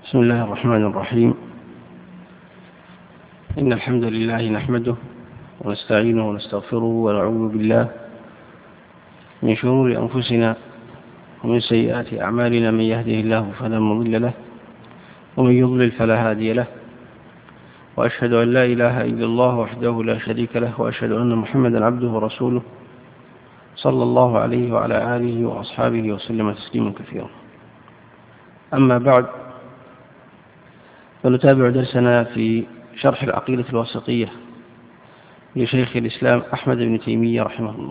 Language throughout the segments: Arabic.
بسم الله الرحمن الرحيم. إن الحمد لله نحمده ونستعينه ونستغفره ونعوذ بالله من شرور أنفسنا ومن سيئات أعمالنا، من يهده الله فلا مضل له ومن يضلل فلا هادي له، وأشهد أن لا إله إلا الله وحده لا شريك له، وأشهد أن محمدا عبده ورسوله صلى الله عليه وعلى آله وأصحابه وسلم تسليما كثيرا. أما بعد، فنتابع درسنا في شرح العقيدة الواسطية لشيخ الإسلام أحمد بن تيمية رحمه الله.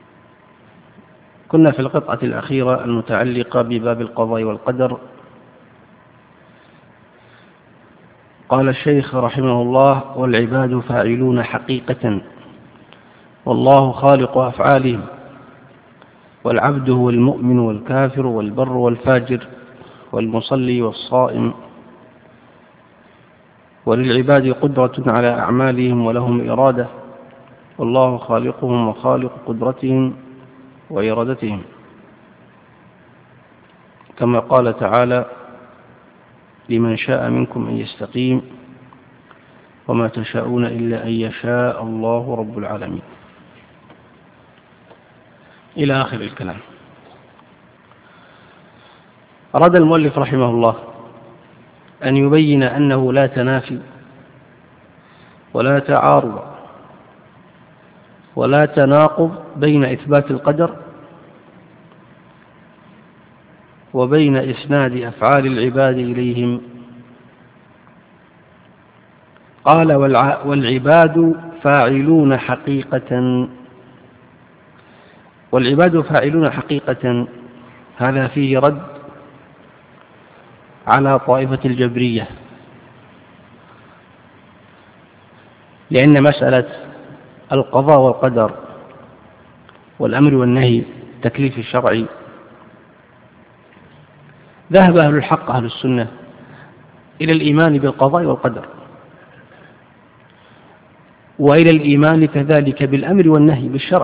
كنا في القطعة الأخيرة المتعلقة بباب القضاء والقدر. قال الشيخ رحمه الله: والعباد فاعلون حقيقة، والله خالق أفعالهم، والعبد هو المؤمن والكافر والبر والفاجر والمصلي والصائم، وللعباد قدرة على أعمالهم ولهم إرادة، والله خالقهم وخالق قدرتهم وإرادتهم، كما قال تعالى: لمن شاء منكم أن يستقيم وما تشاءون إلا أن يشاء الله رب العالمين، إلى آخر الكلام. أراد المؤلف رحمه الله أن يبين أنه لا تنافي ولا تعارض ولا تناقض بين إثبات القدر وبين إسناد أفعال العباد إليهم. قال: والعباد فاعلون حقيقة. والعباد فاعلون حقيقة، هذا فيه رد على طائفة الجبرية، لأن مسألة القضاء والقدر والأمر والنهي التكليف الشرعي ذهب أهل الحق أهل السنة إلى الإيمان بالقضاء والقدر، وإلى الإيمان كذلك بالأمر والنهي بالشرع،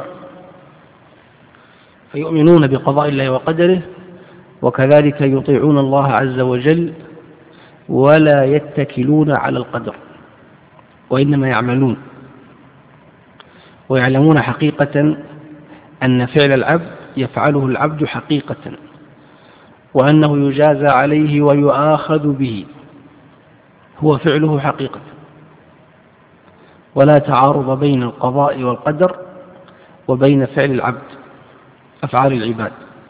فيؤمنون بقضاء الله وقدره، وكذلك يطيعون الله عز وجل ولا يتكلون على القدر، وإنما يعملون ويعلمون حقيقة أن فعل العبد يفعله العبد حقيقة، وأنه يجازى عليه ويؤاخذ به، هو فعله حقيقة، ولا تعارض بين القضاء والقدر وبين فعل العبد أفعال العباد.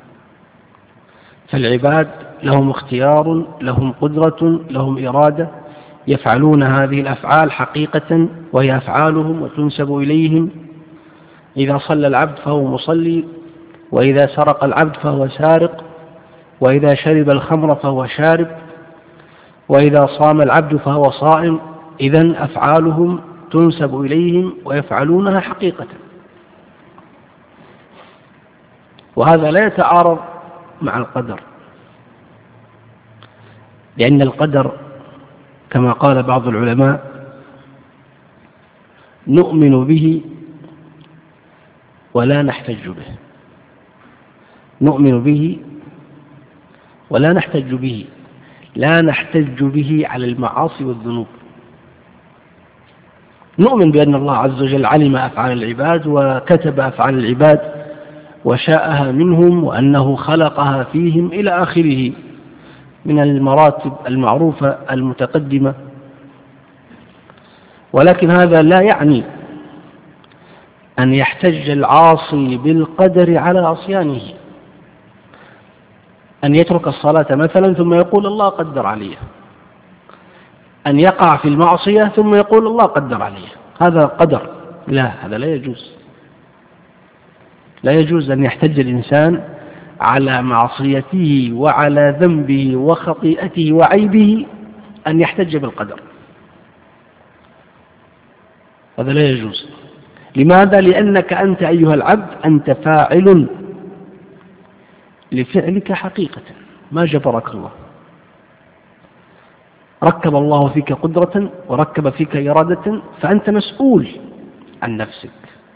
فالعباد لهم اختيار، لهم قدرة، لهم إرادة، يفعلون هذه الأفعال حقيقة، وهي أفعالهم وتنسب إليهم. إذا صلى العبد فهو مصلي، وإذا سرق العبد فهو سارق، وإذا شرب الخمر فهو شارب، وإذا صام العبد فهو صائم. إذن أفعالهم تنسب إليهم ويفعلونها حقيقة، وهذا لا يتعارض مع القدر، لأن القدر كما قال بعض العلماء: نؤمن به ولا نحتج به. نؤمن به ولا نحتج به، لا نحتج به على المعاصي والذنوب. نؤمن بأن الله عز وجل علم أفعال العباد وكتب أفعال العباد وشاءها منهم، وأنه خلقها فيهم إلى آخره من المراتب المعروفة المتقدمة. ولكن هذا لا يعني أن يحتج العاصي بالقدر على عصيانه، أن يترك الصلاة مثلا ثم يقول الله قدر عليه، أن يقع في المعصية ثم يقول الله قدر عليه، هذا قدر. لا، هذا لا يجوز. لا يجوز أن يحتج الإنسان على معصيته وعلى ذنبه وخطيئته وعيبه أن يحتج بالقدر، هذا لا يجوز. لماذا؟ لأنك أنت أيها العبد أنت فاعل لفعلك حقيقة، ما جبرك الله. ركب الله فيك قدرة وركب فيك إرادة، فأنت مسؤول عن نفسك،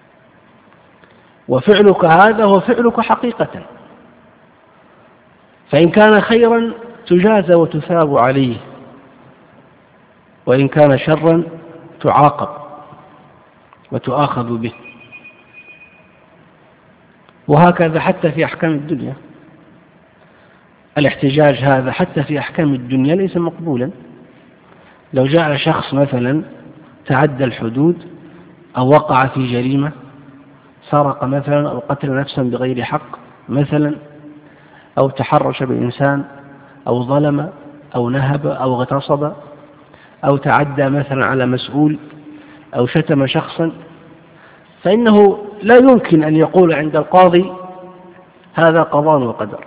وفعلك هذا هو فعلك حقيقة، فإن كان خيرا تجازى وتثاب عليه، وإن كان شرا تعاقب وتؤاخذ به. وهكذا حتى في أحكام الدنيا، الاحتجاج هذا حتى في أحكام الدنيا ليس مقبولا. لو جاء شخص مثلا تعدى الحدود أو وقع في جريمة، سرق مثلا أو قتل نفسا بغير حق مثلا، أو تحرش بإنسان أو ظلم أو نهب أو اغتصب أو تعدى مثلا على مسؤول أو شتم شخصا، فإنه لا يمكن أن يقول عند القاضي هذا قضاء وقدر.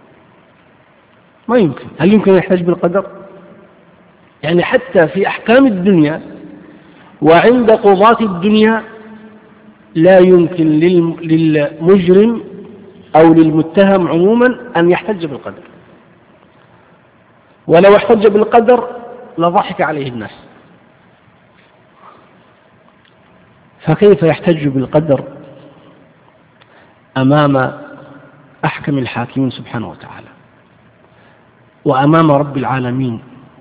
ما يمكن. هل يمكن أن يحتج بالقدر؟ يعني حتى في أحكام الدنيا وعند قضاة الدنيا لا يمكن للمجرم أو للمتهم عموما أن يحتج بالقدر، ولو احتج بالقدر لضحك عليه الناس. فكيف يحتج بالقدر أمام أحكم الحاكمين سبحانه وتعالى وأمام رب العالمين؟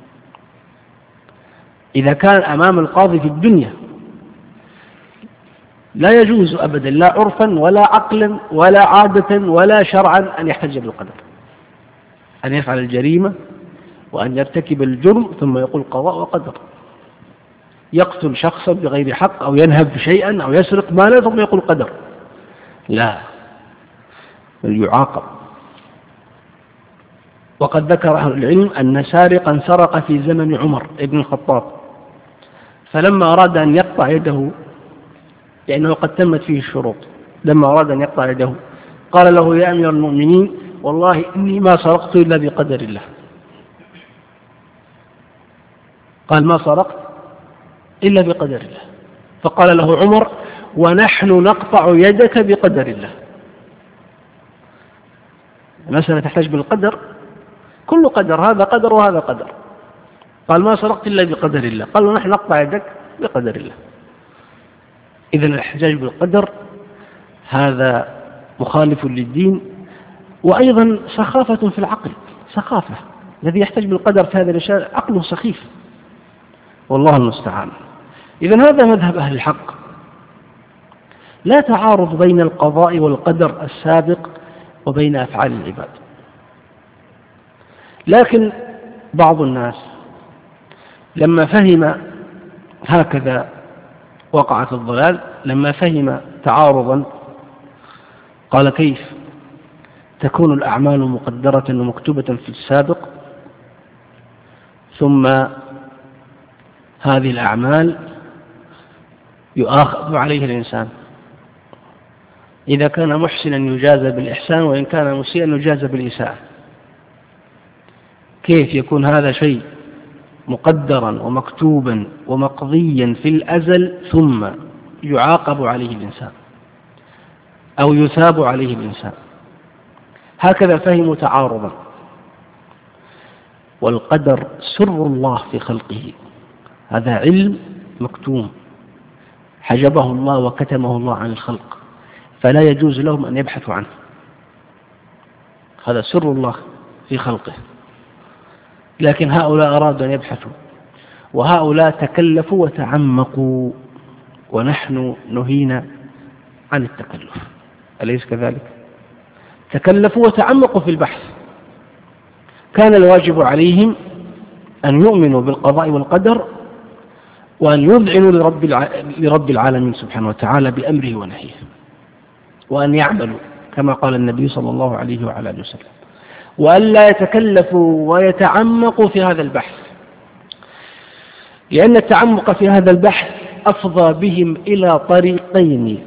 إذا كان أمام القاضي في الدنيا لا يجوز أبدا، لا عرفا ولا عقلا ولا عادة ولا شرعا، أن يحتج بالقدر، أن يفعل الجريمة وأن يرتكب الجرم ثم يقول قضاء وقدر، يقتل شخصا بغير حق أو ينهب شيئا أو يسرق مالا ثم يقول قدر. لا، بل يعاقب. وقد ذكر أهل العلم أن سارقا سرق في زمن عمر بن الخطاب، فلما أراد أن يقطع يده لأنه قد تمت فيه الشروط، لما أراد أن يقطع يده قال له يا أمير المؤمنين والله إني ما سرقت إلا بقدر الله. قال ما سرقت إلا بقدر الله. فقال له عمر ونحن نقطع يدك بقدر الله. المسألة تحتاج بالقدر، كل قدر، هذا قدر وهذا قدر. قال ما سرقت إلا بقدر الله، قال ونحن نقطع يدك بقدر الله. إذن الاحتجاج بالقدر هذا مخالف للدين، وأيضا سخافة في العقل، سخافة. الذي يحتج بالقدر في هذا الأشياء عقله سخيف، والله المستعان. إذن هذا مذهب أهل الحق، لا تعارض بين القضاء والقدر السابق وبين أفعال العباد. لكن بعض الناس لما فهم هكذا وقع في الضلال، لما فهم تعارضا قال كيف تكون الأعمال مقدرة ومكتوبة في السابق ثم هذه الأعمال يؤاخذ عليها الإنسان؟ إذا كان محسنا يجازى بالإحسان، وإن كان مسيئا يجازى بالإساءة. كيف يكون هذا شيء مقدرا ومكتوبا ومقضيا في الأزل ثم يعاقب عليه الإنسان أو يثاب عليه الإنسان؟ هكذا فهموا تعارضا. والقدر سر الله في خلقه، هذا علم مكتوم حجبه الله وكتمه الله عن الخلق، فلا يجوز لهم أن يبحثوا عنه. هذا سر الله في خلقه، لكن هؤلاء أرادوا أن يبحثوا، وهؤلاء تكلفوا وتعمقوا، ونحن نهينا عن التكلف، أليس كذلك؟ تكلفوا وتعمقوا في البحث. كان الواجب عليهم أن يؤمنوا بالقضاء والقدر، وأن يذعنوا لرب العالمين سبحانه وتعالى بأمره ونهيه، وأن يعملوا كما قال النبي صلى الله عليه وعلى آله وسلم، وأن لا يتكلفوا ويتعمقوا في هذا البحث، لأن التعمق في هذا البحث أفضى بهم إلى طريقين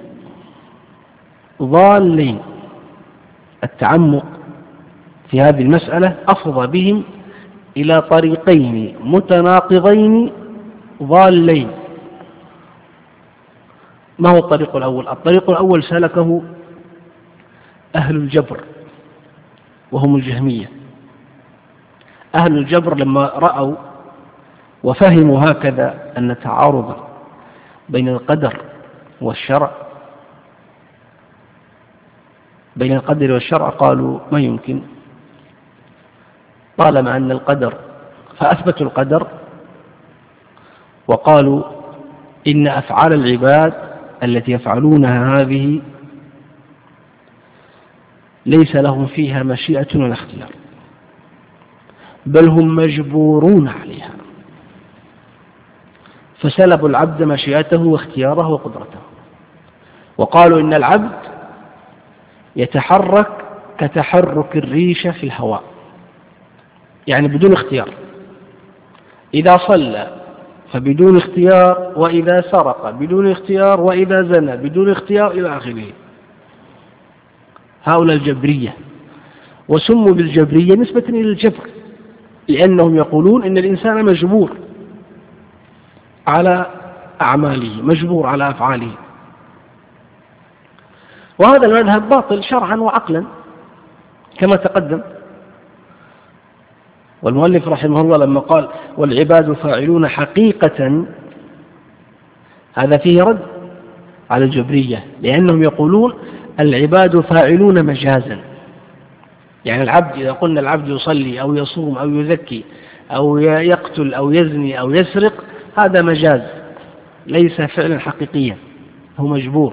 ضالين. التعمق في هذه المسألة أفضى بهم إلى طريقين متناقضين ضالين. ما هو الطريق الأول؟ الطريق الأول سلكه أهل الجبر وهم الجهمية. أهل الجبر لما رأوا وفهموا هكذا أن تعارض بين القدر والشرع قالوا ما يمكن، طالما أن القدر، فأثبتوا القدر وقالوا إن أفعال العباد التي يفعلونها هذه ليس لهم فيها مشيئة ولا اختيار، بل هم مجبورون عليها، فسلبوا العبد مشيئته واختياره وقدرته. وقالوا إن العبد يتحرك كتحرك الريشة في الهواء، يعني بدون اختيار، إذا صلى فبدون اختيار، وإذا سرق بدون اختيار، وإذا زنى بدون اختيار، إلى آخره. هؤلاء الجبرية، وسموا بالجبرية نسبة إلى الجبر، لأنهم يقولون إن الإنسان مجبور على أعماله، مجبور على أفعاله. وهذا المذهب باطل شرعا وعقلا كما تقدم. والمؤلف رحمه الله لما قال والعباد فاعلون حقيقة، هذا فيه رد على الجبرية، لأنهم يقولون العباد فاعلون مجازا، يعني العبد إذا قلنا العبد يصلي أو يصوم أو يزكي أو يقتل أو يزني أو يسرق، هذا مجاز ليس فعلا حقيقيا، هو مجبور.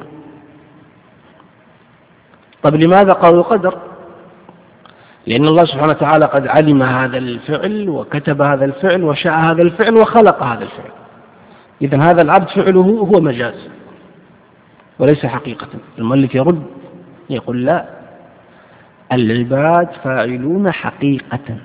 طب لماذا قالوا قدر؟ لأن الله سبحانه وتعالى قد علم هذا الفعل وكتب هذا الفعل وشاء هذا الفعل وخلق هذا الفعل، إذن هذا العبد فعله هو مجاز وليس حقيقة. المؤلف يرد يقول لا، العباد فاعلون حقيقة،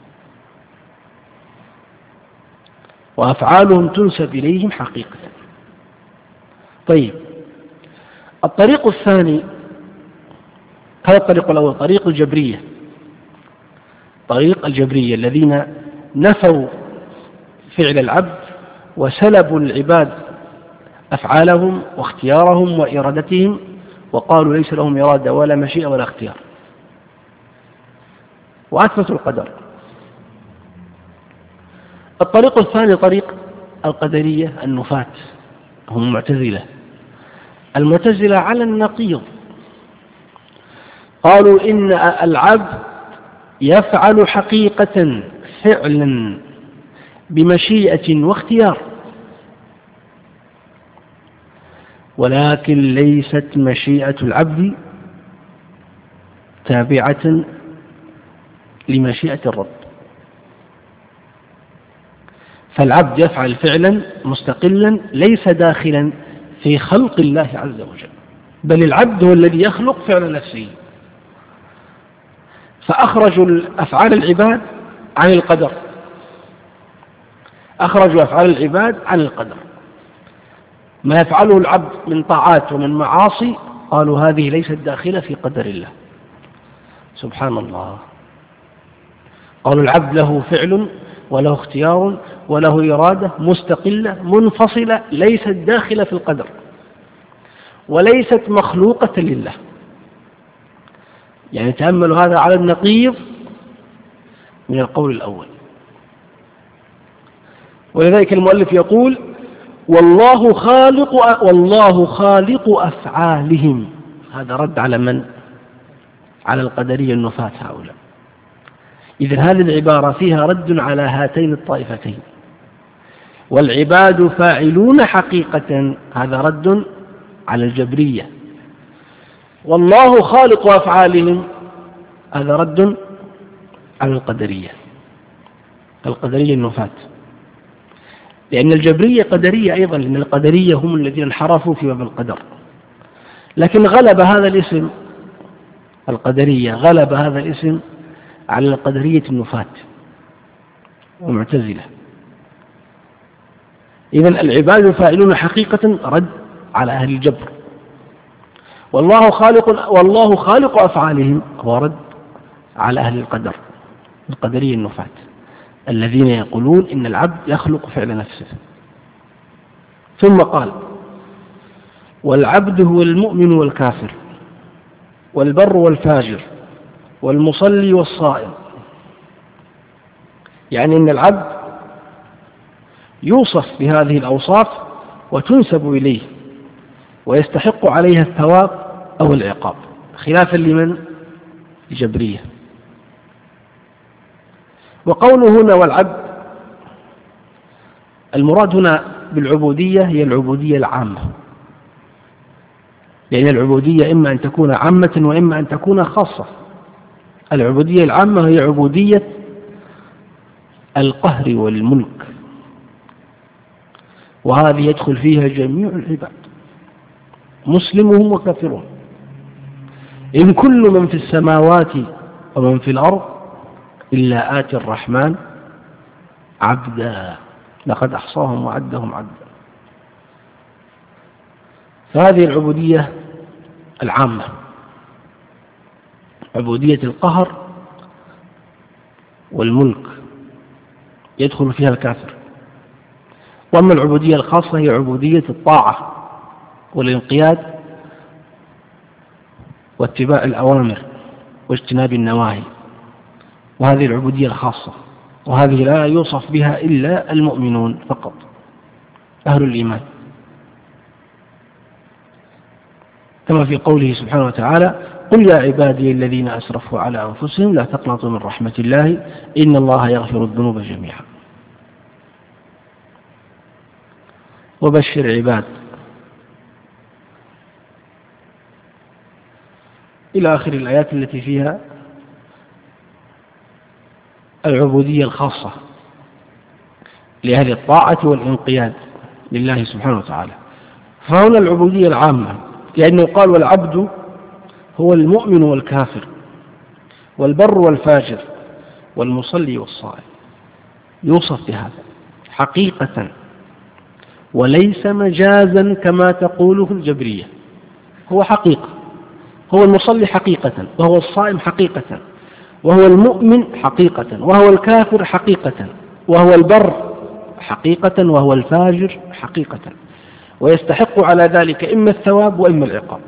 وأفعالهم تنسب إليهم حقيقة. طيب، الطريق الثاني، هذا الطريق الأول طريق الجبرية، طريق الجبرية الذين نفوا فعل العبد وسلبوا العباد أفعالهم واختيارهم وإرادتهم، وقالوا ليس لهم إرادة ولا مشيئة ولا اختيار، وأثبتوا القدر. الطريق الثاني طريق القدرية النفاة، هم المعتزلة. المعتزلة على النقيض، قالوا إن العبد يفعل حقيقة فعلا بمشيئة واختيار، ولكن ليست مشيئة العبد تابعة لمشيئة الرب، فالعبد يفعل فعلا مستقلا ليس داخلا في خلق الله عز وجل، بل العبد هو الذي يخلق فعل نفسه. فأخرجوا أفعال العباد عن القدر، أخرجوا أفعال العباد عن القدر، ما يفعله العبد من طاعات ومن معاصي قالوا هذه ليست داخلة في قدر الله. سبحان الله، قالوا العبد له فعل وله اختيار وله إرادة مستقلة منفصلة ليست داخلة في القدر وليست مخلوقة لله. يعني تأملوا هذا على النقيض من القول الأول. ولذلك المؤلف يقول والله خالق أفعالهم، هذا رد على من؟ على القدرية النفاة هؤلاء. إذن هذه العبارة فيها رد على هاتين الطائفتين. والعباد فاعلون حقيقة، هذا رد على الجبرية. والله خالق أفعالهم، هذا رد على القدرية النفاة. لأن الجبرية قدرية أيضا، لأن القدرية هم الذين انحرفوا في باب القدر، لكن غلب هذا الاسم القدرية، غلب هذا الاسم على القدرية النفاة ومعتزلة. إذن العباد فاعلون حقيقة رد على أهل الجبر، والله خالق أفعالهم هو رد على أهل القدر القدرية النفاة الذين يقولون إن العبد يخلق فعل نفسه. ثم قال والعبد هو المؤمن والكافر والبر والفاجر والمصلي والصائم، يعني إن العبد يوصف بهذه الأوصاف وتنسب إليه ويستحق عليها الثواب أو العقاب، خلافا لمن؟ الجبرية. وقوله هنا والعبد، المراد هنا بالعبودية هي العبودية العامة، لأن العبودية إما أن تكون عامة وإما أن تكون خاصة. العبودية العامة هي عبودية القهر والملك، وهذه يدخل فيها جميع العباد مسلمهم وكافرون. إن كل من في السماوات ومن في الأرض إلا آتي الرحمن عبدا لقد أحصاهم وعدهم عدا. فهذه العبودية العامة، عبودية القهر والملك يدخل فيها الكافر. وأما العبودية الخاصة هي عبودية الطاعة والانقياد واتباع الأوامر واجتناب النواهي، وهذه العبودية الخاصة، وهذه لا يوصف بها إلا المؤمنون فقط، أهل الإيمان، كما في قوله سبحانه وتعالى: قل يا عبادي الذين أسرفوا على أنفسهم لا تقنطوا من رحمة الله إن الله يغفر الذنوب جميعا. وبشر عباد إلى آخر الآيات التي فيها العبودية الخاصة لأهل الطاعة والانقياد لله سبحانه وتعالى. فهنا العبودية العامة، لأنه قال: والعبد هو المؤمن والكافر والبر والفاجر والمصلي والصائم. يوصف بهذا حقيقة وليس مجازا كما تقوله الجبرية، هو حقيقة، هو المصلي حقيقة، وهو الصائم حقيقة، وهو المؤمن حقيقة، وهو الكافر حقيقة، وهو البر حقيقة، وهو الفاجر حقيقة، ويستحق على ذلك إما الثواب وإما العقاب.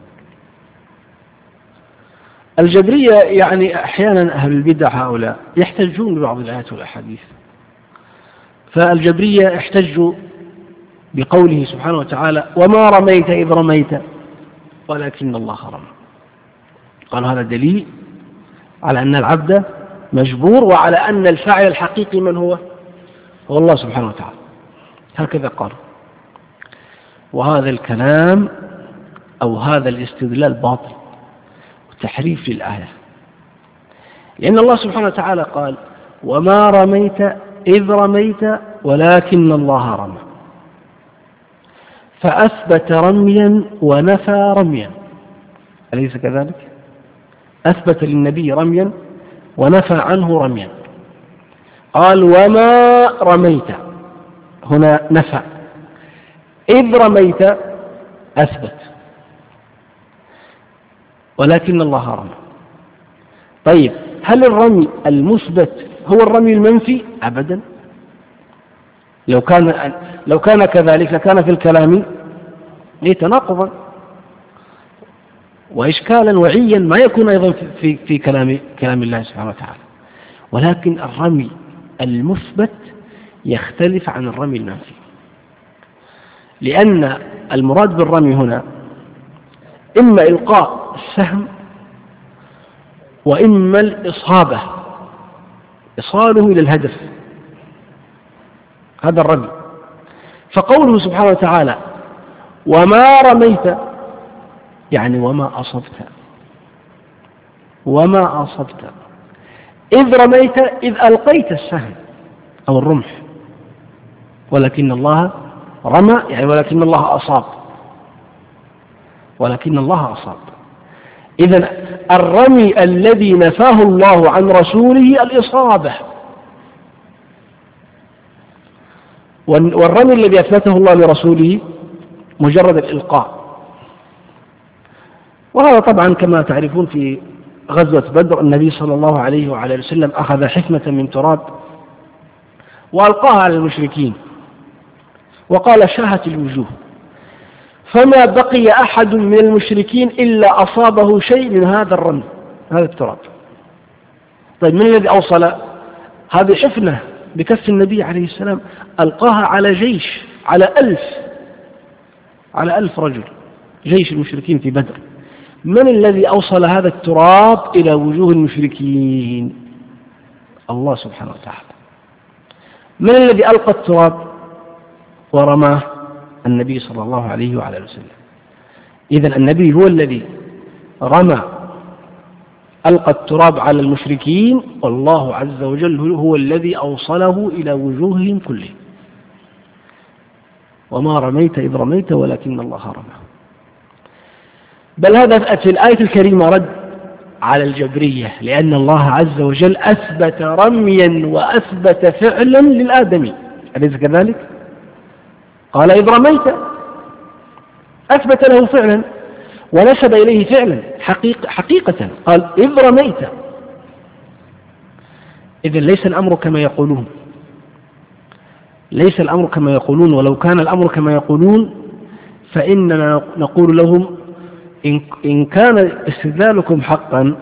الجبرية يعني أحيانا أهل البدع هؤلاء يحتجون ببعض الآيات والأحاديث، فالجبرية احتجوا بقوله سبحانه وتعالى: وما رميت إذ رميت ولكن الله رمى. قالوا هذا دليل على أن العبد مجبور، وعلى أن الفاعل الحقيقي من هو الله سبحانه وتعالى. هكذا قالوا. وهذا الكلام أو هذا الاستدلال باطل وتحريف للآية، لأن الله سبحانه وتعالى قال: وما رميت إذ رميت ولكن الله رمى، فأثبت رميا ونفى رميا، أليس كذلك؟ أثبت للنبي رميا ونفى عنه رميا. قال: وما رميت، هنا نفى، إذ رميت أثبت، ولكن الله رمى. طيب، هل الرمي المثبت هو الرمي المنفي؟ أبدا. لو كان كذلك لكان في الكلام تناقضا وإشكالا وعيا ما يكون أيضا في كلام الله سبحانه وتعالى. ولكن الرمي المثبت يختلف عن الرمي المنفي، لأن المراد بالرمي هنا إما إلقاء السهم وإما الإصابة، إصاله إلى الهدف، هذا الرمي. فقوله سبحانه وتعالى: وما رميت، يعني وما أصبت، وما أصبت إذ رميت، إذ ألقيت السهم أو الرمح، ولكن الله رمى، يعني ولكن الله أصاب، ولكن الله أصاب. إذن الرمي الذي نفاه الله عن رسوله الإصابة، والرمي الذي أثبته الله لرسوله مجرد الإلقاء. وهذا طبعا كما تعرفون في غزوة بدر النبي صلى الله عليه وعلى وسلم أخذ حفنة من تراب وألقاها على المشركين وقال: شاهت الوجوه، فما بقي أحد من المشركين إلا أصابه شيء من هذا الرمي، هذا التراب. طيب، من الذي أوصل هذه حفنة بكف النبي عليه السلام؟ ألقاها على جيش، على 1000 رجل، جيش المشركين في بدر. من الذي أوصل هذا التراب إلى وجوه المشركين؟ الله سبحانه وتعالى. من الذي ألقى التراب ورماه النبي صلى الله عليه وعلى وسلم. إذن النبي هو الذي رمى ألقى التراب على المشركين، والله عز وجل هو الذي أوصله إلى وجوههم كلهم. وما رميت إذ رميت ولكن الله رمى. بل هذا في الآية الكريمة رد على الجبرية، لأن الله عز وجل أثبت رميا وأثبت فعلا للآدمي، أليس كذلك؟ قال إذ رميت، أثبت له فعلا ونسب إليه فعلا حقيقة، قال إذ رميت. إذن ليس الأمر كما يقولون، ليس الأمر كما يقولون، ولو كان الأمر كما يقولون فإننا نقول لهم إن كان استدلالكم حقا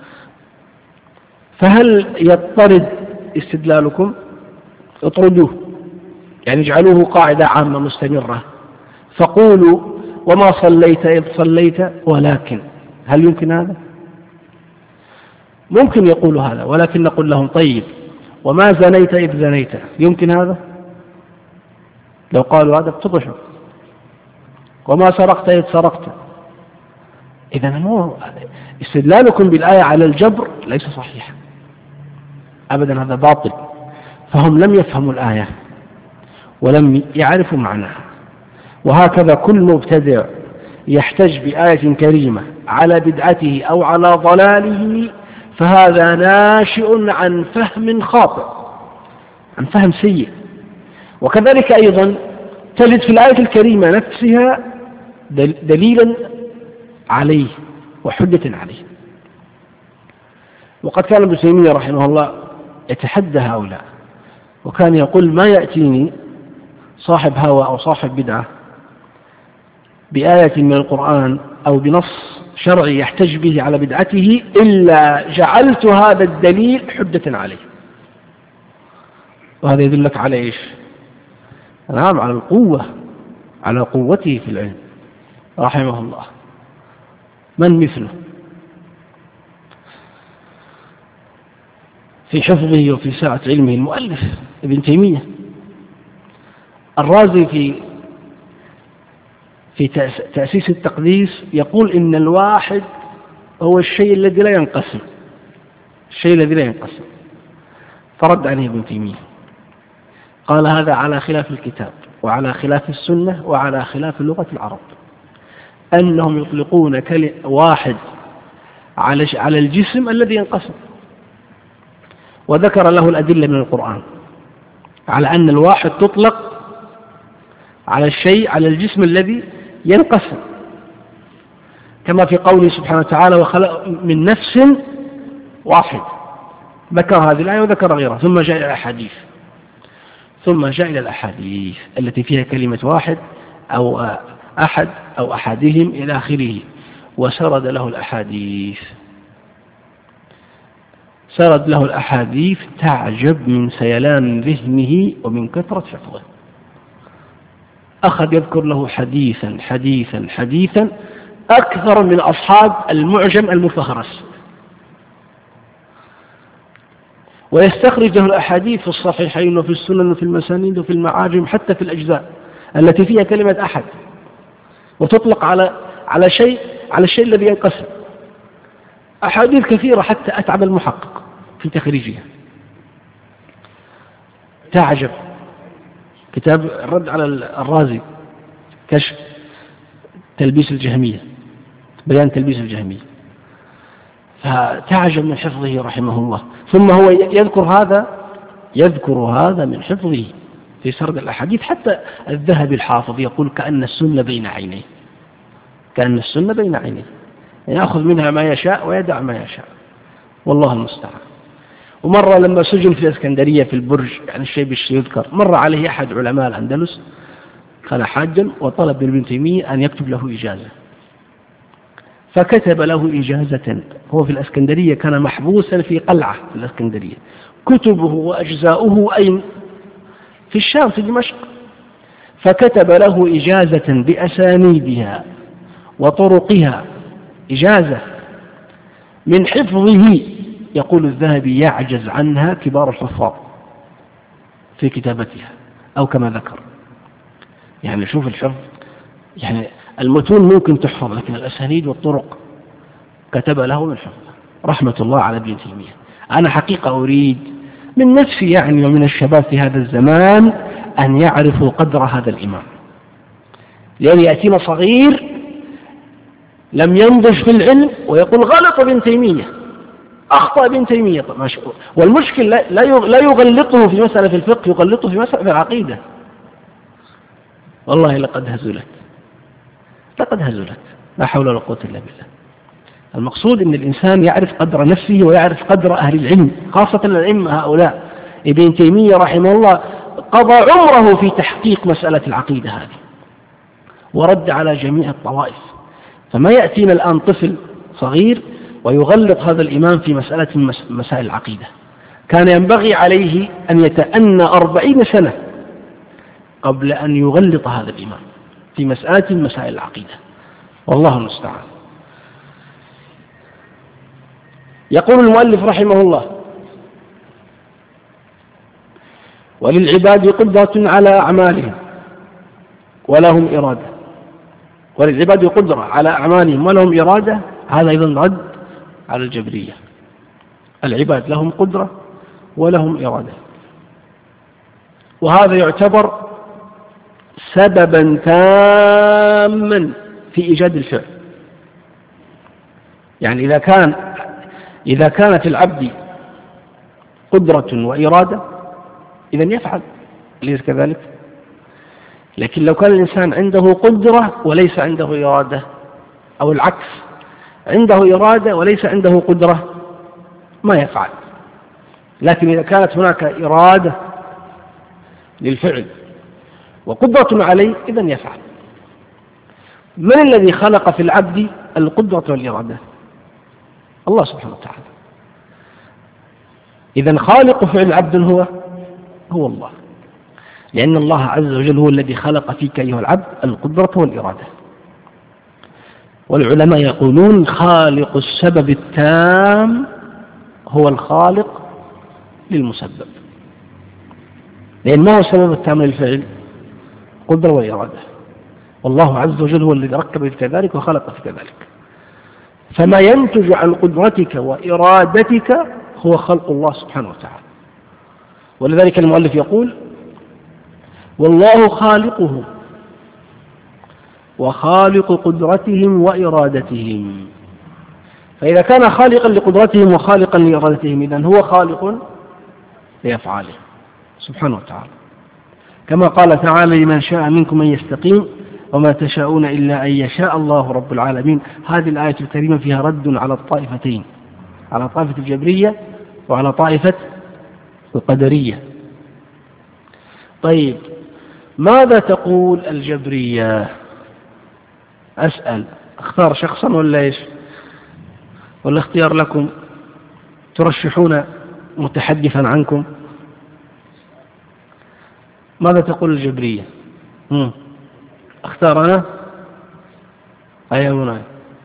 فهل يضطرد استدلالكم؟ اطردوه، يعني اجعلوه قاعدة عامة مستمرة، فقولوا وما صليت إذ صليت ولكن. هل يمكن هذا؟ ممكن يقولوا هذا، ولكن نقول لهم طيب وما زنيت إذ زنيت، يمكن هذا؟ لو قالوا هذا بتضحوا. وما سرقت إذ سرقت. إذن استدلالكم بالآية على الجبر ليس صحيحا أبدا، هذا باطل. فهم لم يفهموا الآية ولم يعرفوا معناها. وهكذا كل مبتدع يحتج بآية كريمة على بدعته أو على ضلاله فهذا ناشئ عن فهم خاطئ، عن فهم سيء. وكذلك أيضا تجد في الآية الكريمة نفسها دليلا عليه وحجة عليه. وقد كان ابن تيمية رحمه الله يتحدى هؤلاء، وكان يقول ما يأتيني صاحب هوى أو صاحب بدعة بآية من القرآن أو بنص شرعي يحتج به على بدعته إلا جعلت هذا الدليل حجة عليه. وهذا يدلك على إيش؟ نعم، على القوة، على قوته في العلم رحمه الله. من مثله في حفظه وفي سعة علمه؟ المؤلف ابن تيمية. الرازي في تأسيس التقديس يقول إن الواحد هو الشيء الذي لا ينقسم، الشيء الذي لا ينقسم. فرد عليه ابن تيمية، قال هذا على خلاف الكتاب وعلى خلاف السنة وعلى خلاف لغة العرب، أنهم يطلقون كلمة واحد على الجسم الذي ينقسم، وذكر له الأدلة من القرآن على أن الواحد تطلق على الشيء، على الجسم الذي ينقسم، كما في قوله سبحانه وتعالى وخلق من نفس واحد، ذكر هذه الآية وذكر غيرها، ثم جاء إلى الأحاديث التي فيها كلمة واحد أو أحد أو أحدهم إلى آخره، وسرد له الأحاديث تعجب من سيلان ذهنه ومن كثرة حفظه. أخذ يذكر له حديثا أكثر من أصحاب المعجم المفهرس، ويستخرج له الأحاديث في الصحيحين وفي السنن وفي المسانيد وفي المعاجم، حتى في الأجزاء التي فيها كلمة أحد، وتطلق على الشيء الذي ينقسم. أحاديث كثيرة حتى أتعب المحقق في تخريجها. تعجب. كتاب الرد على الرازي، كشف تلبيس الجهمية، بيان تلبيس الجهمية. فتعجب من حفظه رحمه الله. ثم هو يذكر هذا من حفظه في سرد الأحاديث. حتى الذهبي الحافظ يقول كأن السنة بين عينيه، يأخذ منها ما يشاء ويدع ما يشاء، والله المستعان. ومرة لما سجن في الإسكندرية في البرج، يعني الشيء بالشيء يذكر، مر عليه أحد علماء الأندلس كان حاجا وطلب من ابن تيمية أن يكتب له إجازة، فكتب له إجازة. هو في الإسكندرية كان محبوسا في قلعة في الإسكندرية، كتبه وأجزاؤه أين؟ في الشام في دمشق. فكتب له إجازة بأسانيدها وطرقها، إجازة من حفظه. يقول الذهبي يعجز عنها كبار الحفاظ في كتابتها، أو كما ذكر. يعني شوف الحفظ، يعني المتون ممكن تحفظ، لكن الأسانيد والطرق كتب له من حفظ، رحمة الله على ابن تيمية. أنا حقيقة أريد من نفسي يعني ومن الشباب في هذا الزمان أن يعرفوا قدر هذا الإمام، لأن يأتينا صغير لم ينضج في العلم ويقول غلط ابن تيمية، أخطأ ابن تيمية. والمشكل لا يغلطه في مسألة في الفقه، يغلطه في مسألة في العقيدة. والله لقد هزلت، لا حول ولا قوة إلا بالله. المقصود أن الإنسان يعرف قدر نفسه ويعرف قدر أهل العلم، خاصة الأئمة هؤلاء. ابن تيمية رحمه الله قضى عمره في تحقيق مسألة العقيدة هذه، ورد على جميع الطوائف. فما يأتينا الآن طفل صغير ويغلط هذا الإمام في مسائل العقيدة. كان ينبغي عليه أن يتأنى 40 سنة قبل أن يغلط هذا الإمام في مسائل العقيدة، والله المستعان. يقول المؤلف رحمه الله: وللعباد قدرة على أعمالهم ولهم إرادة. وللعباد قدرة على أعمالهم ولهم إرادة، هذا أيضا رد على الجبرية. العباد لهم قدرة ولهم إرادة، وهذا يعتبر سببا تاما في إيجاد الفعل. يعني إذا كانت العبد قدرة وإرادة إذن يفعل، ليس كذلك؟ لكن لو كان الإنسان عنده قدرة وليس عنده إرادة، أو العكس، عنده إرادة وليس عنده قدرة، ما يفعل. لكن إذا كانت هناك إرادة للفعل وقدرة عليه إذن يفعل. من الذي خلق في العبد القدرة والإرادة؟ الله سبحانه وتعالى. إذن خالق فعل العبد هو الله، لأن الله عز وجل هو الذي خلق فيك أيها العبد القدرة والإرادة. والعلماء يقولون خالق السبب التام هو الخالق للمسبب. لأن ما هو السبب التام للفعل؟ قدرة وإرادة، والله عز وجل هو الذي ركب فيك ذلك وخلق فيك ذلك. فما ينتج عن قدرتك وإرادتك هو خلق الله سبحانه وتعالى. ولذلك المؤلف يقول: والله خالقه وخالق قدرتهم وإرادتهم. فإذا كان خالقا لقدرتهم وخالقا لإرادتهم إذن هو خالق لأفعاله سبحانه وتعالى، كما قال تعالى: لمن شاء منكم أن يستقيم وما تشاءون إلا أن يشاء الله رب العالمين. هذه الآية الكريمة فيها رد على الطائفتين، على طائفة الجبرية وعلى طائفة القدرية. طيب، ماذا تقول الجبرية؟ أسأل، اختار شخصا ولا إيش؟ ولا اختيار لكم؟ ترشحون متحدثا عنكم؟ ماذا تقول الجبرية؟ اختار أنا؟ أيوة،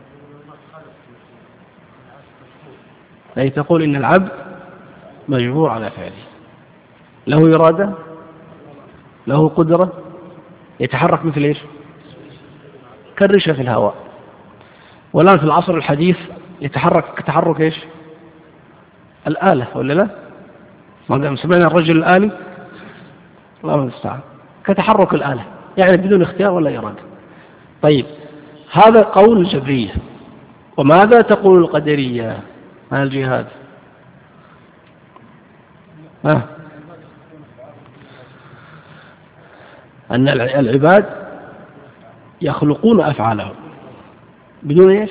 أي تقول إن العبد مجبور على فعله، له إرادة، له قدرة، يتحرك مثل إيش؟ كالريشة في الهواء. والآن في العصر الحديث يتحرك كتحرك إيش؟ الآلة، ولا لا؟ ما سمعنا الرجل الآلي؟ الله المستعان، كتحرك الآلة، يعني بدون اختيار ولا إرادة. طيب، هذا قول الجبرية. وماذا تقول القدرية عن الجهاد؟ أن العباد يخلقون أفعالهم بدون إيش؟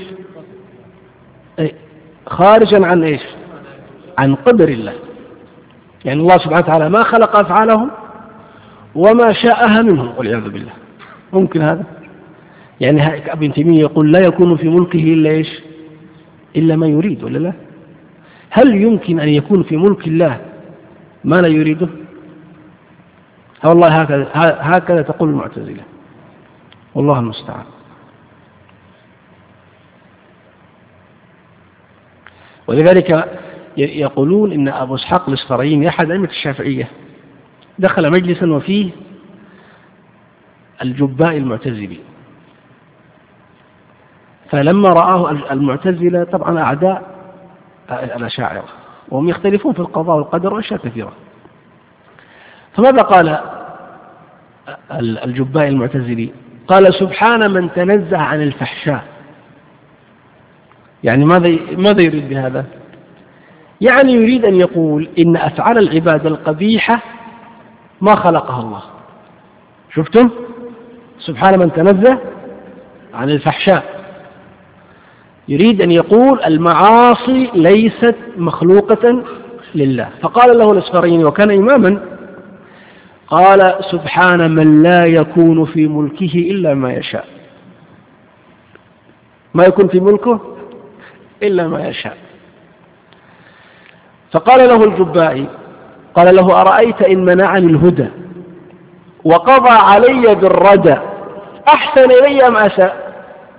خارجا عن إيش؟ عن قدر الله. يعني الله سبحانه وتعالى ما خلق أفعالهم وما شاءها منهم والعياذ بالله. ممكن هذا؟ يعني ابن تيمية يقول: لا يكون في ملكه إلا إيش؟ إلا ما يريد، ولا لا؟ هل يمكن أن يكون في ملك الله ما لا يريده؟ والله هكذا تقول المعتزلة، والله المستعان. ولذلك يقولون إن أبو إسحاق الإسفرايني أحد أئمة الشافعية دخل مجلسا وفيه الجبائي المعتزلي. فلما رآه المعتزلة، طبعا أعداء الأشاعرة وهم يختلفون في القضاء والقدر وأشياء كثيرة، فماذا قال الجبائي المعتزلي؟ قال: سبحان من تنزه عن الفحشاء. يعني ماذا يريد بهذا؟ يعني يريد أن يقول إن أفعال العباد القبيحة ما خلقها الله. شفتم؟ سبحان من تنزه عن الفحشاء. يريد أن يقول المعاصي ليست مخلوقة لله. فقال له الأصفريني وكان إماما، قال: سبحان من لا يكون في ملكه إلا ما يشاء. ما يكون في ملكه إلا ما يشاء. فقال له الجبائي، قال له: أرأيت إن منعني الهدى وقضى علي بالردى أحسن إلي أم أساء؟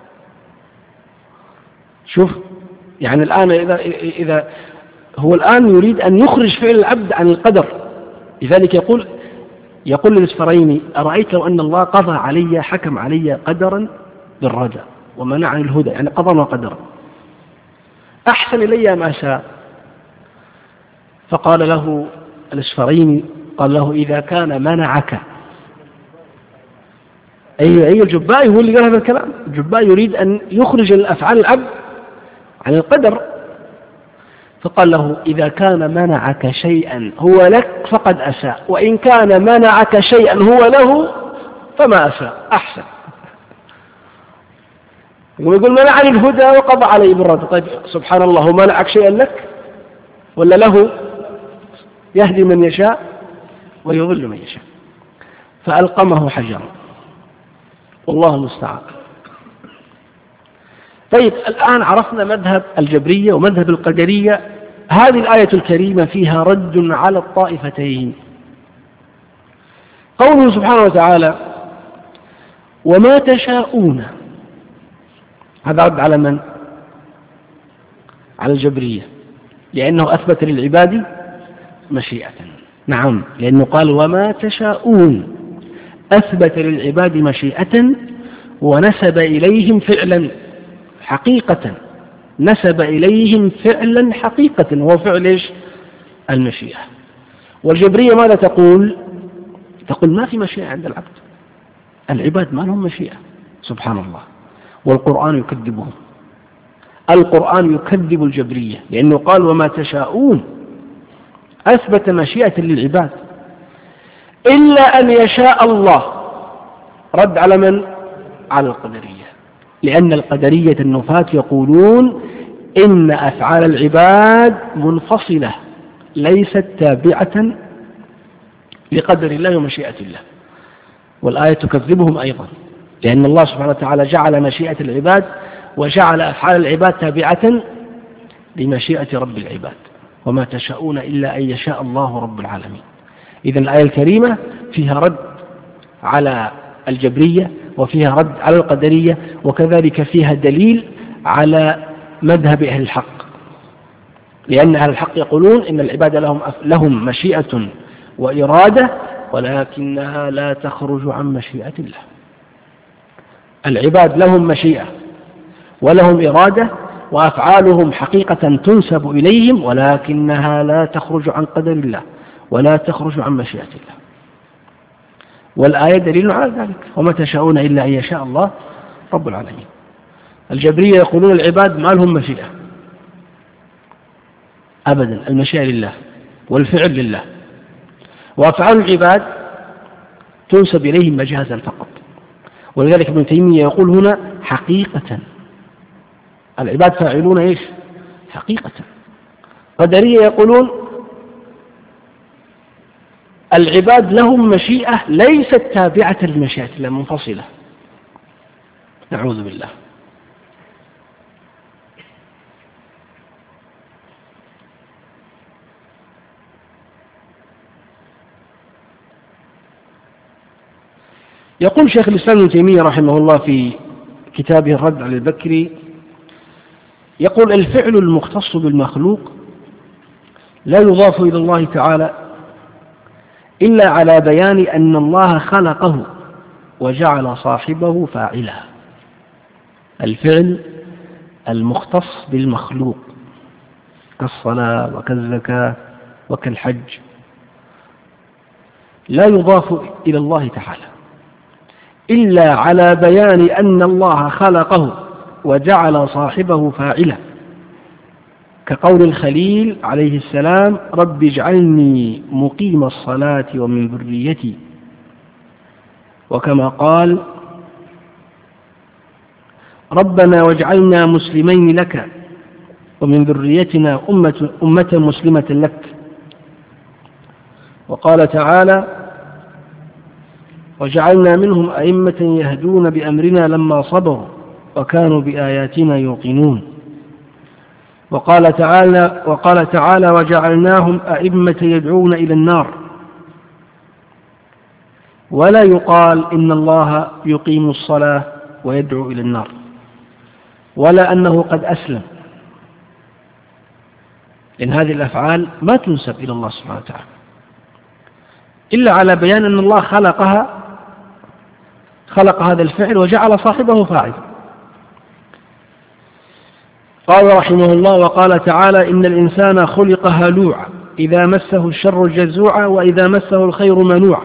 شوف، يعني الآن إذا هو الآن يريد أن يخرج فعل العبد عن القدر، لذلك يقول للأصفريني: أرأيت لو أن الله قضى علي، حكم علي قدرا بالردى ومنعني الهدى، يعني قضى وقدرا، أحسن إلي أم أساء؟ فقال له الأصفريني، قال له: إذا كان منعك. أي الجبائي هو اللي قال هذا الكلام. الجبائي يريد أن يخرج الأفعال العبد عن القدر. فقال له: إذا كان منعك شيئا هو لك فقد أساء، وإن كان منعك شيئا هو له فما أساء، أحسن. ويقول: منعني الهدى وقضى علي بالردى. طيب سبحان الله، هو منعك شيئا لك ولا له؟ يهدي من يشاء ويضل من يشاء. فألقمه حجرا، والله المستعان. طيب الآن عرفنا مذهب الجبرية ومذهب القدرية. هذه الآية الكريمة فيها رد على الطائفتين. قوله سبحانه وتعالى: وما تشاءون، هذا رد على من؟ على الجبرية، لأنه أثبت للعباد مشيئة. نعم، لأنه قال: وما تشاءون، أثبت للعباد مشيئة ونسب إليهم فعلا حقيقة، نسب إليهم فعلا حقيقة، وهو فعل إيش؟ المشيئة. والجبرية ماذا تقول؟ تقول ما في مشيئة عند العبد، العباد ما لهم مشيئة. سبحان الله. والقرآن يكذبهم، القرآن يكذب الجبرية، لأنه قال: وما تشاءون، أثبت مشيئة للعباد إلا أن يشاء الله. رد على من؟ على القدرية، لأن القدرية النفاة يقولون إن أفعال العباد منفصلة ليست تابعة لقدر الله ومشيئة الله. والآية تكذبهم أيضا، لأن الله سبحانه وتعالى جعل مشيئة العباد وجعل أفعال العباد تابعة لمشيئة رب العباد. وما تشاءون إلا أن يشاء الله رب العالمين. إذن الآية الكريمة فيها رد على الجبرية، وفيها رد على القدرية، وكذلك فيها دليل على مذهب أهل الحق، لأن أهل الحق يقولون إن العباد لهم مشيئة وإرادة، ولكنها لا تخرج عن مشيئة الله. العباد لهم مشيئة ولهم إرادة، وأفعالهم حقيقة تنسب إليهم، ولكنها لا تخرج عن قدر الله ولا تخرج عن مشيئة الله. والآية دليل على ذلك: وما تشاءون إلا أن يشاء الله رب العالمين. الجبرية يقولون العباد ما لهم مشيئة أبدا، المشيئة لله والفعل لله، وأفعال العباد تنسب إليهم مجازا فقط. ولذلك ابن تيمية يقول هنا: حقيقة، العباد فاعلون إيش؟ حقيقة. قدرية يقولون العباد لهم مشيئة ليست تابعة للمشيئة الله، منفصلة. نعوذ بالله. يقول شيخ الإسلام ابن تيمية رحمه الله في كتابه الرد على البكري، يقول: الفعل المختص بالمخلوق لا يضاف إلى الله تعالى إلا على بيان أن الله خلقه وجعل صاحبه فاعلا. الفعل المختص بالمخلوق كالصلاة وكالزكاة وكالحج لا يضاف إلى الله تعالى إلا على بيان أن الله خلقه وجعل صاحبه فاعلا، كقول الخليل عليه السلام: رب اجعلني مقيم الصلاة ومن ذريتي، وكما قال: ربنا واجعلنا مسلمين لك ومن ذريتنا أمة مسلمة لك. وقال تعالى: وجعلنا منهم أئمة يهدون بأمرنا لما صبروا وكانوا بآياتنا يوقنون. وقال تعالى: وجعلناهم أئمة يدعون إلى النار. ولا يقال إن الله يقيم الصلاة ويدعو إلى النار، ولا أنه قد أسلم، لأن هذه الأفعال ما تنسب إلى الله سبحانه وتعالى إلا على بيان أن الله خلق هذا الفعل وجعل صاحبه فاعلا. قال رحمه الله: وقال تعالى: إن الإنسان خلق هلوعا إذا مسه الشر جزوعا وإذا مسه الخير منوعا.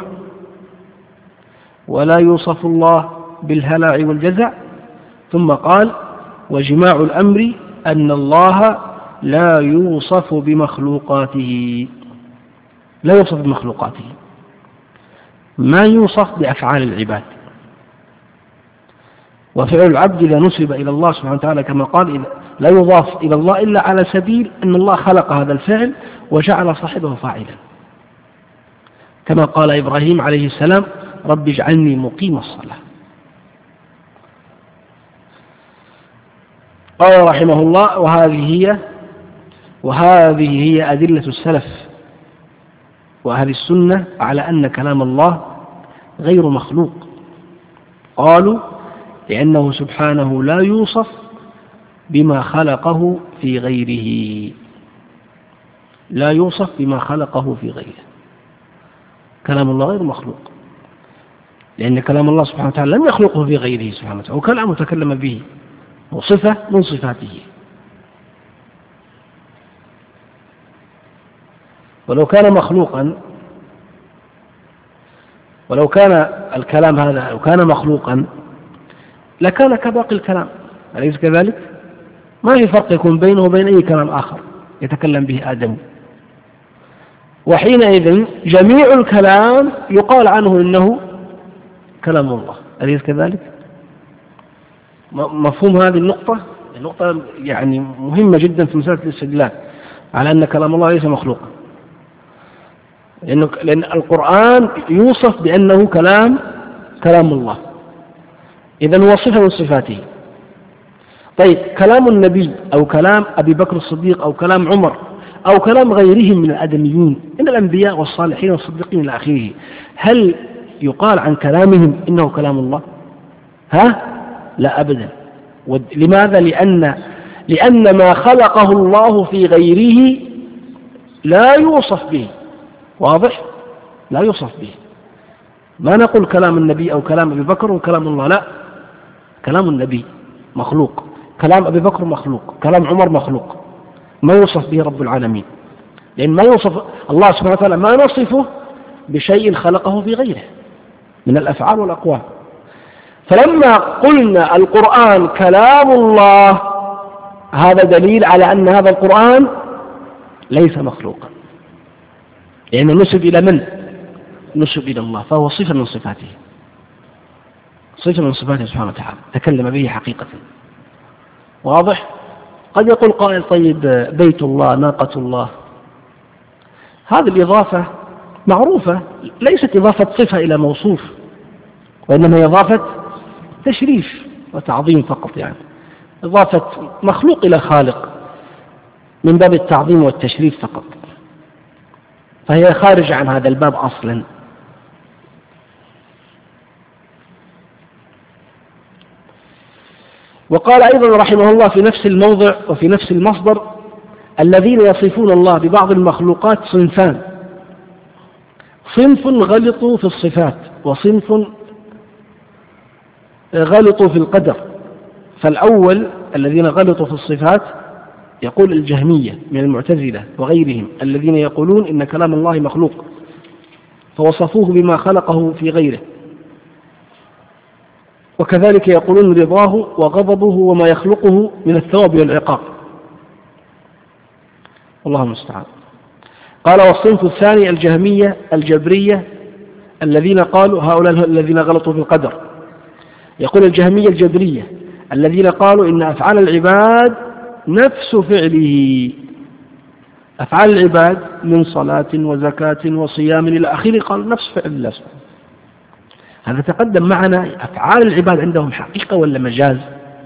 ولا يوصف الله بالهلع والجزع. ثم قال: وجماع الأمر أن الله لا يوصف بمخلوقاته، ما يوصف بأفعال العباد. وفعل العبد لا نسب إلى الله سبحانه وتعالى كما قال لا يضاف إلى الله إلا على سبيل أن الله خلق هذا الفعل وجعل صاحبه فاعلا، كما قال إبراهيم عليه السلام: رب اجعلني مقيم الصلاة. قال رحمه الله: وهذه هي أدلة السلف وأهل السنة على أن كلام الله غير مخلوق. قالوا: لأنه سبحانه لا يوصف بما خلقه في غيره، كلام الله غير مخلوق، لأن كلام الله سبحانه وتعالى لم يخلقه في غيره سبحانه وتعالى، وكلام متكلم به وصفة من صفاته. ولو كان مخلوقا، ولو كان الكلام هذا لو كان مخلوقا لكان كباقي الكلام، أليس كذلك؟ ما في فرق يكون بينه وبين أي كلام آخر يتكلم به آدم، وحينئذ جميع الكلام يقال عنه إنه كلام الله، أليس كذلك؟ مفهوم هذه النقطة يعني مهمة جدا في مسألة الاستدلال على أن كلام الله ليس مخلوقا، لأن القرآن يوصف بأنه كلام الله، إذن هو صفة من صفاته. طيب كلام النبي أو كلام أبي بكر الصديق أو كلام عمر أو كلام غيرهم من الآدميين من الأنبياء والصالحين والصديقين إلى آخره، هل يقال عن كلامهم إنه كلام الله؟ لا أبدا. لماذا؟ لأن ما خلقه الله في غيره لا يوصف به، واضح؟ لا يوصف به. ما نقول كلام النبي أو كلام أبي بكر وكلام الله، لا، كلام النبي مخلوق، كلام أبي بكر مخلوق، كلام عمر مخلوق، ما يوصف به رب العالمين، لأن ما يوصف الله سبحانه وتعالى ما نصفه بشيء خلقه في غيره من الأفعال والأقوال. فلما قلنا القرآن كلام الله هذا دليل على أن هذا القرآن ليس مخلوقا، لأنه نسب إلى من؟ نسب إلى الله، فهو صفة من صفاته، صفة من صفاته سبحانه وتعالى تكلم به حقيقة. واضح؟ قد يقول قائل: طيب بيت الله، ناقة الله، هذه الإضافة معروفة، ليست إضافة صفة إلى موصوف، وإنما إضافة تشريف وتعظيم فقط، يعني إضافة مخلوق إلى خالق من باب التعظيم والتشريف فقط، فهي خارجة عن هذا الباب أصلا. وقال أيضا رحمه الله في نفس الموضع وفي نفس المصدر: الذين يصفون الله ببعض المخلوقات صنفان: صنف غلطوا في الصفات، وصنف غلطوا في القدر. فالأول الذين غلطوا في الصفات يقول الجهمية من المعتزلة وغيرهم الذين يقولون إن كلام الله مخلوق، فوصفوه بما خلقه في غيره، وكذلك يقولون رضاه وغضبه وما يخلقه من الثواب والعقاب، والله المستعان. قال: والصنف الثاني الجهمية الجبرية الذين قالوا، هؤلاء الذين غلطوا في القدر. يقول الجهمية الجبرية الذين قالوا إن أفعال العباد نفس فعله، أفعال العباد من صلاة وزكاة وصيام إلى آخره، قال نفس فعل الله سبحانه. هذا تقدم معنا. أفعال العباد عندهم حقيقة ولا مجاز؟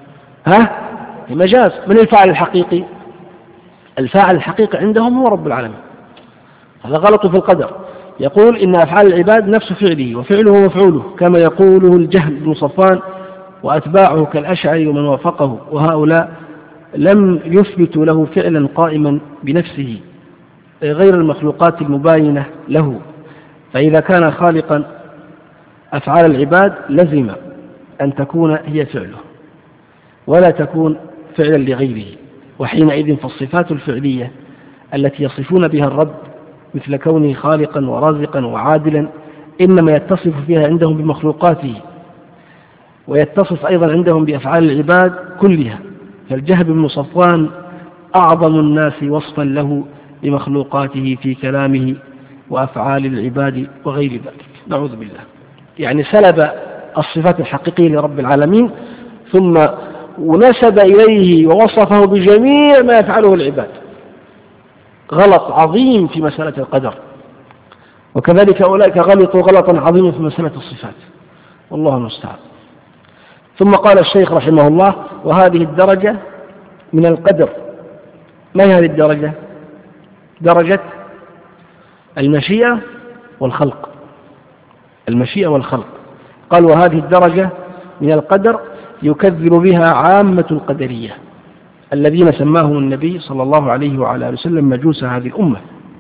مجاز. من الفاعل الحقيقي؟ الفاعل الحقيقي عندهم هو رب العالمين. هذا غلط في القدر. يقول إن أفعال العباد نفس فعله وفعله ومفعوله، كما يقوله الجهم بن صفوان وأتباعه كالأشعري ومن وافقه، وهؤلاء لم يثبتوا له فعلا قائما بنفسه غير المخلوقات المباينة له. فإذا كان خالقا أفعال العباد لزم أن تكون هي فعله ولا تكون فعلا لغيره، وحينئذ فالصفات الفعلية التي يصفون بها الرب مثل كونه خالقا ورازقا وعادلا إنما يتصف فيها عندهم بمخلوقاته، ويتصف أيضا عندهم بأفعال العباد كلها. فالجهم بن صفوان أعظم الناس وصفا له بمخلوقاته في كلامه وأفعال العباد وغير ذلك، نعوذ بالله. يعني سلب الصفات الحقيقية لرب العالمين ثم ونسب إليه ووصفه بجميع ما يفعله العباد. غلط عظيم في مسألة القدر، وكذلك أولئك غلطوا غلطا عظيما في مسألة الصفات، والله المستعان. ثم قال الشيخ رحمه الله: وهذه الدرجة من القدر. ما هي هذه الدرجة؟ درجة المشيئة والخلق. المشيئة والخلق. قال: وهذه الدرجة من القدر يكذب بها عامة القدرية الذين سماهم النبي صلى الله عليه وعلى آله وسلم مجوس هذه الأمة.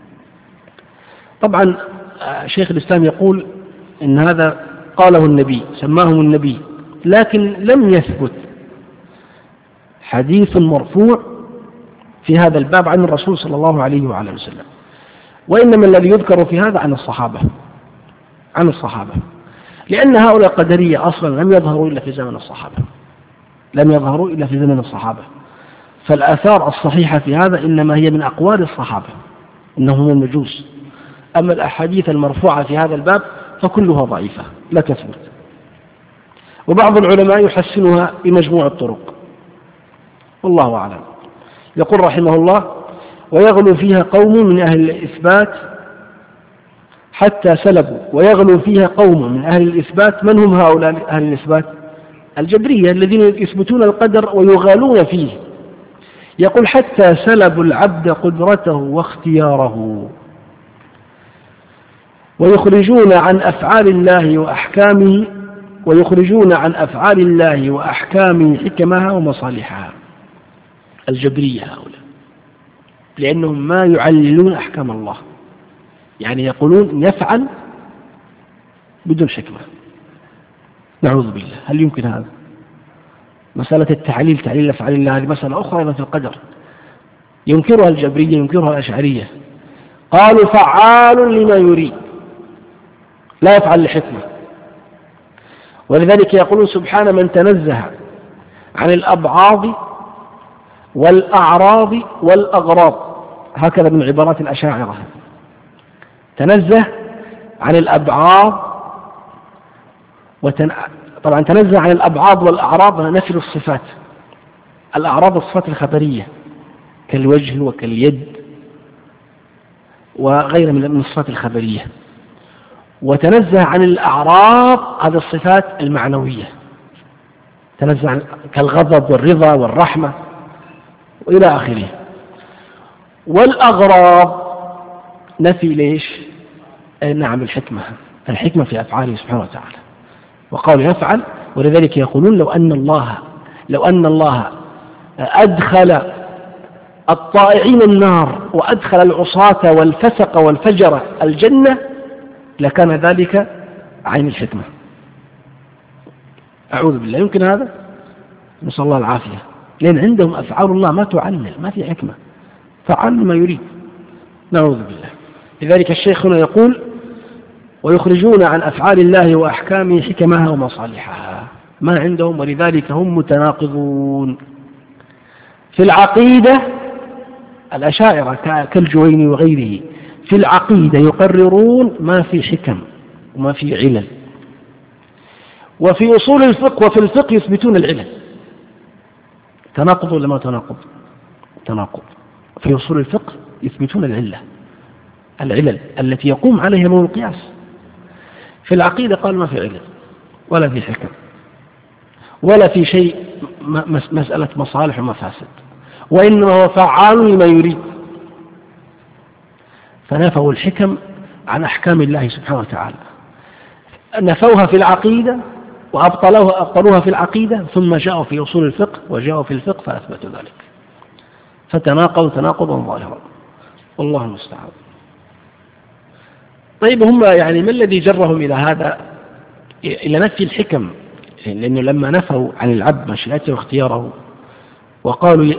طبعا شيخ الإسلام يقول إن هذا قاله النبي، سماهم النبي، لكن لم يثبت حديث مرفوع في هذا الباب عن الرسول صلى الله عليه وعلى آله وسلم، وإنما الذي يذكر في هذا عن الصحابة، لأن هؤلاء القدرية أصلا لم يظهروا إلا في زمن الصحابة، فالآثار الصحيحة في هذا إنما هي من أقوال الصحابة إنهم المجوس. أما الأحاديث المرفوعة في هذا الباب فكلها ضعيفة لا تثبت، وبعض العلماء يحسنها بمجموع الطرق، والله أعلم. يقول رحمه الله: ويغلو فيها قوم من أهل الإثبات حتى سلبوا. ويغلو فيها قوم من أهل الإثبات. من هم هؤلاء أهل الإثبات؟ الجبرية الذين يثبتون القدر ويغالون فيه. يقول: حتى سلبوا العبد قدرته واختياره، ويخرجون عن أفعال الله وأحكامه حكمها ومصالحها. الجبرية هؤلاء، لأنهم ما يعللون أحكام الله، يعني يقولون يفعل بدون حكمة، نعوذ بالله. هل يمكن هذا؟ مسألة التعليل، تعليل أفعال الله، هذه مسألة أخرى أيضا في القدر ينكرها الجبرية، ينكرها الأشعرية. قالوا: فعال لما يريد، لا يفعل لحكمة. ولذلك يقولون: سبحان من تنزه عن الأبعاض والأعراض والأغراض. هكذا من عبارات الأشاعرة. تنزه عن الأبعاض، طبعا تنزه عن الأبعاض والأعراض نفي الصفات. الأعراض الصفات الخبرية كالوجه وكاليد وغير من الصفات الخبرية. وتنزه عن الأعراض هذه الصفات المعنوية، تنزه عن كالغضب والرضا والرحمة وإلى آخره. والأغراض نفي ليش؟ نعم، الحكمة في أفعاله سبحانه وتعالى. وقالوا يفعل، ولذلك يقولون: لو أن الله أدخل الطائعين النار وأدخل العصاة والفسق والفجر الجنة لكان ذلك عين الحكمة. أعوذ بالله، يمكن هذا؟ نسأل الله العافية. لأن عندهم أفعال الله ما تعلل، ما في حكمة، فعل ما يريد. نعوذ بالله. لذلك الشيخ هنا يقول: ويخرجون عن أفعال الله وأحكامه حكمها ومصالحها، ما عندهم، ولذلك هم متناقضون. في العقيدة الأشاعرة كالجويني وغيره في العقيدة يقررون ما في حكم وما في علل، وفي أصول الفقه وفي الفقه يثبتون العلل. تناقض ولا ما تناقض؟ تناقض. في أصول الفقه يثبتون العلل التي يقوم عليها نوع القياس. في العقيدة قال ما في علل ولا في حكم ولا في شيء مسألة مصالح ومفاسد، وإنما هو فعال لما يريد. فنفوا الحكم عن أحكام الله سبحانه وتعالى، نفوها في العقيدة وأبطلوها في العقيدة، ثم جاءوا في أصول الفقه وجاءوا في الفقه فأثبتوا ذلك، فتناقضوا تناقضا ظاهرا، والله المستعان. طيب هم يعني ما الذي جرهم إلى هذا، إلى نفي الحكم؟ لأنه لما نفوا عن العبد مشيئته واختياره وقالوا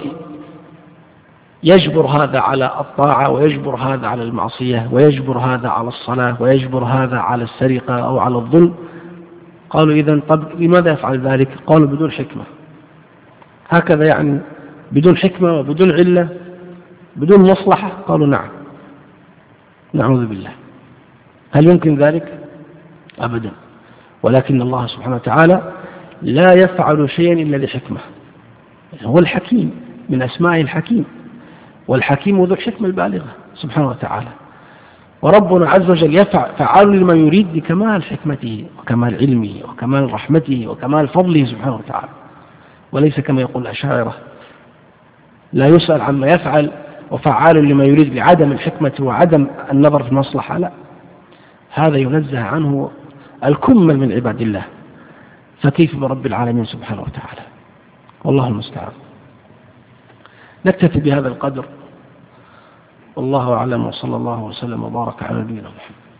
يجبر هذا على الطاعة ويجبر هذا على المعصية ويجبر هذا على الصلاة ويجبر هذا على السرقة أو على الظلم، قالوا إذن طب لماذا يفعل ذلك؟ قالوا بدون حكمة. هكذا يعني بدون حكمة وبدون علة بدون مصلحة؟ قالوا نعم، نعوذ بالله. هل يمكن ذلك؟ أبدا. ولكن الله سبحانه وتعالى لا يفعل شيئا إلا لحكمة. هو الحكيم، من أسمائه الحكيم، والحكيم ذو الحكمة البالغة سبحانه وتعالى. وربنا عز وجل فعال لما يريد بكمال حكمته وكمال علمه وكمال رحمته وكمال فضله سبحانه وتعالى، وليس كما يقول الأشاعرة لا يسأل عما يفعل وفعال لما يريد لعدم الحكمة وعدم النظر في المصلحة. لا، هذا ينزه عنه الكمل من عباد الله، فكيف برب العالمين سبحانه وتعالى؟ والله المستعان. نكتفي بهذا القدر، والله أعلم، وصلى الله وسلم وبارك على نبينا محمد.